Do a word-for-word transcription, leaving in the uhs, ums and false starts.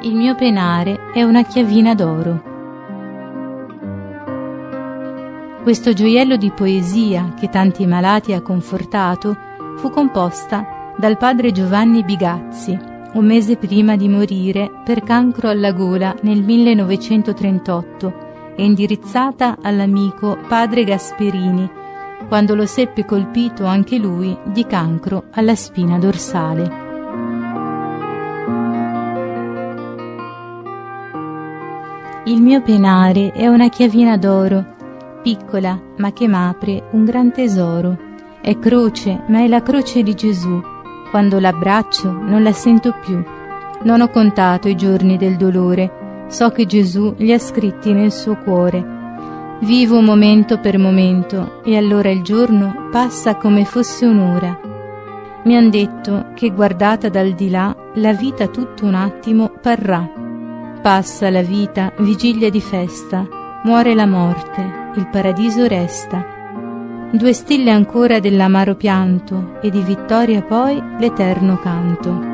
Il mio penare è una chiavina d'oro. Questo gioiello di poesia che tanti malati ha confortato fu composta dal padre Giovanni Bigazzi, un mese prima di morire per cancro alla gola nel millenovecentotrentotto, e indirizzata all'amico padre Gasperini, quando lo seppe colpito anche lui di cancro alla spina dorsale. Il mio penare è una chiavina d'oro, piccola ma che m'apre un gran tesoro. È croce, ma è la croce di Gesù. Quando l'abbraccio non la sento più. Non ho contato i giorni del dolore, so che Gesù li ha scritti nel suo cuore. Vivo momento per momento e allora il giorno passa come fosse un'ora. Mi han detto che guardata dal di là la vita tutto un attimo parrà. Passa la vita, vigilia di festa, muore la morte, il paradiso resta. Due stelle ancora dell'amaro pianto e di vittoria poi l'eterno canto.